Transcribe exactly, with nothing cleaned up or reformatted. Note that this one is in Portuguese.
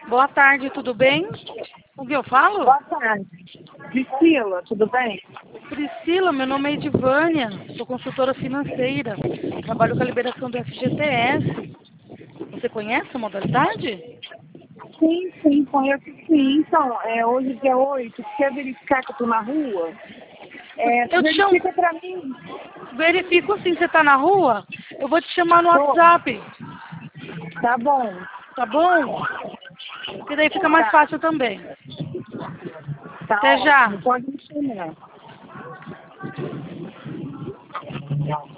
Boa tarde, tudo bem? Com quem eu falo? Boa tarde. Priscila, tudo bem? Priscila, meu nome é Edivânia, sou consultora financeira, trabalho com a liberação do F G T S. Você conhece a modalidade? Sim, sim, conheço sim. Então, é, hoje dia oito, quer verificar que eu estou na rua? É, Eu te chamo, verifica para mim. verifico assim, você tá na rua? Eu vou te chamar no Tô. WhatsApp, Tá bom. tá bom? Que daí fica mais Tá, fácil também. tá Até já. ótimo. Pode me chamar.